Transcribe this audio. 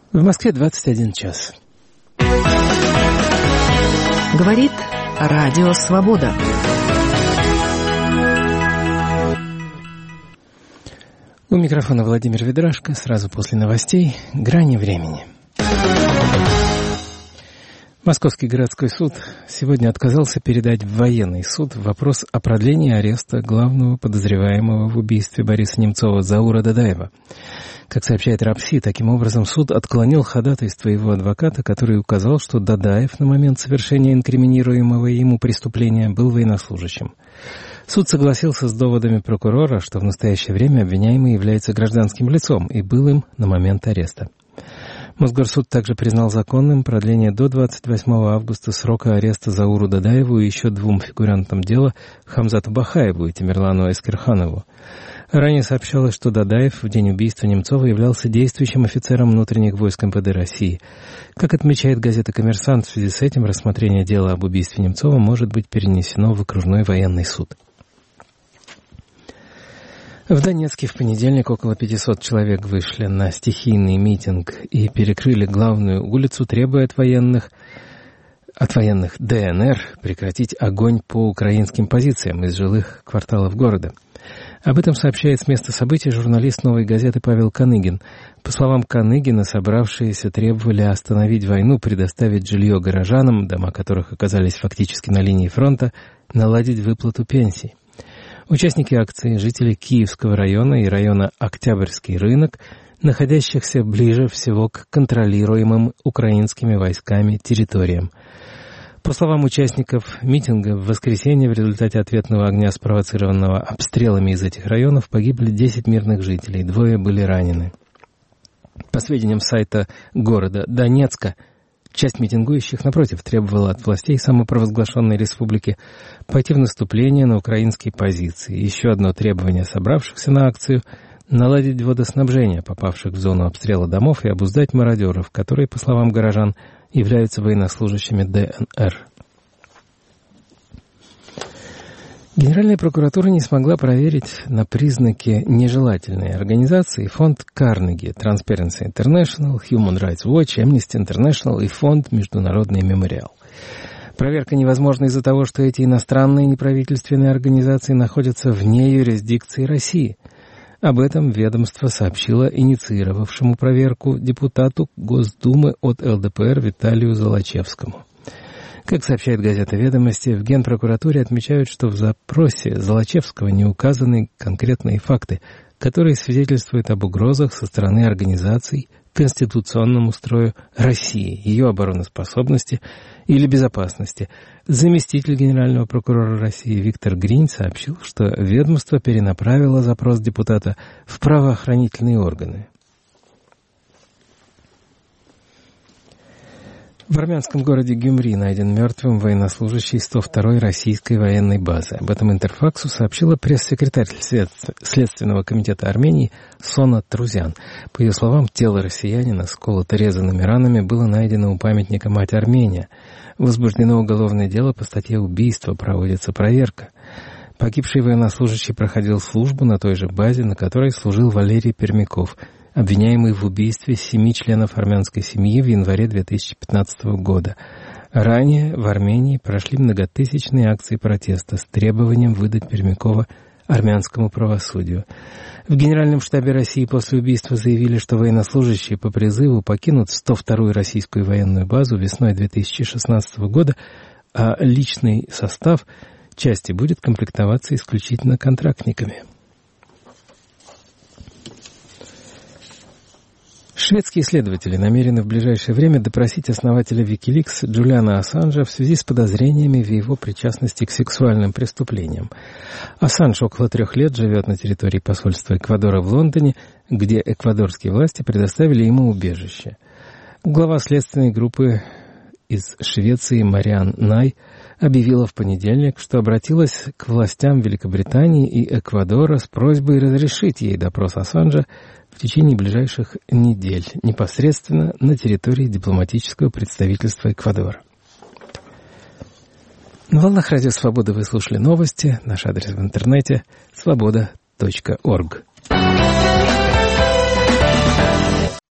В Москве 21 час. Говорит Радио Свобода. У микрофона Владимир Ведрашко. Сразу после новостей «Грани времени». Московский городской суд сегодня отказался передать в военный суд вопрос о продлении ареста главного подозреваемого в убийстве Бориса Немцова Заура Дадаева. Как сообщает РАПСИ, таким образом суд отклонил ходатайство его адвоката, который указал, что Дадаев на момент совершения инкриминируемого ему преступления был военнослужащим. Суд согласился с доводами прокурора, что в настоящее время обвиняемый является гражданским лицом и был им на момент ареста. Мосгорсуд также признал законным продление до 28 августа срока ареста Зауру Дадаеву и еще двум фигурантам дела Хамзату Бахаеву и Тимирлану Эскерханову. Ранее сообщалось, что Дадаев в день убийства Немцова являлся действующим офицером внутренних войск МВД России. Как отмечает газета «Коммерсант», в связи с этим рассмотрение дела об убийстве Немцова может быть перенесено в окружной военный суд. В Донецке в понедельник около 500 человек вышли на стихийный митинг и перекрыли главную улицу, требуя от военных ДНР прекратить огонь по украинским позициям из жилых кварталов города. Об этом сообщает с места событий журналист «Новой газеты» Павел Каныгин. По словам Каныгина, собравшиеся требовали остановить войну, предоставить жилье горожанам, дома которых оказались фактически на линии фронта, наладить выплату пенсий. Участники акции, жители Киевского района и района Октябрьский рынок, находящихся ближе всего к контролируемым украинскими войсками территориям. По словам участников митинга, в воскресенье в результате ответного огня, спровоцированного обстрелами из этих районов, погибли 10 мирных жителей, 2 были ранены. По сведениям сайта города Донецка, часть митингующих, напротив, требовала от властей самопровозглашенной республики пойти в наступление на украинские позиции. Еще одно требование собравшихся на акцию — наладить водоснабжение попавших в зону обстрела домов и обуздать мародеров, которые, по словам горожан, являются военнослужащими ДНР. Генеральная прокуратура не смогла проверить на признаки нежелательной организации фонд Carnegie, Transparency International, Human Rights Watch, Amnesty International и фонд Международный мемориал. Проверка невозможна из-за того, что эти иностранные неправительственные организации находятся вне юрисдикции России. Об этом ведомство сообщило инициировавшему проверку депутату Госдумы от ЛДПР Виталию Золочевскому. Как сообщает газета «Ведомости», в Генпрокуратуре отмечают, что в запросе Золочевского не указаны конкретные факты, которые свидетельствуют об угрозах со стороны организаций конституционному строю России, ее обороноспособности или безопасности. Заместитель генерального прокурора России Виктор Гринь сообщил, что ведомство перенаправило запрос депутата в правоохранительные органы. В армянском городе Гюмри найден мертвым военнослужащий 102-й российской военной базы. Об этом Интерфаксу сообщила пресс-секретарь Следственного комитета Армении Сона Трузян. По ее словам, тело россиянина с колото-резанными ранами было найдено у памятника «Мать Армения». Возбуждено уголовное дело по статье «Убийство», проводится проверка. Погибший военнослужащий проходил службу на той же базе, на которой служил Валерий Пермяков, обвиняемый в убийстве 7 членов армянской семьи в январе 2015 года. Ранее в Армении прошли многотысячные акции протеста с требованием выдать Пермякова армянскому правосудию. В Генеральном штабе России после убийства заявили, что военнослужащие по призыву покинут 102-ю российскую военную базу весной 2016 года, а личный состав части будет комплектоваться исключительно контрактниками. Шведские следователи намерены в ближайшее время допросить основателя Wikileaks Джулиана Ассанжа в связи с подозрениями в его причастности к сексуальным преступлениям. Ассанж около 3 лет живет на территории посольства Эквадора в Лондоне, где эквадорские власти предоставили ему убежище. Глава следственной группы из Швеции Мариан Най объявила в понедельник, что обратилась к властям Великобритании и Эквадора с просьбой разрешить ей допрос Ассанжа в течение ближайших недель, непосредственно на территории дипломатического представительства Эквадора. На волнах Радио Свобода вы слушали новости. Наш адрес в интернете — svoboda.org.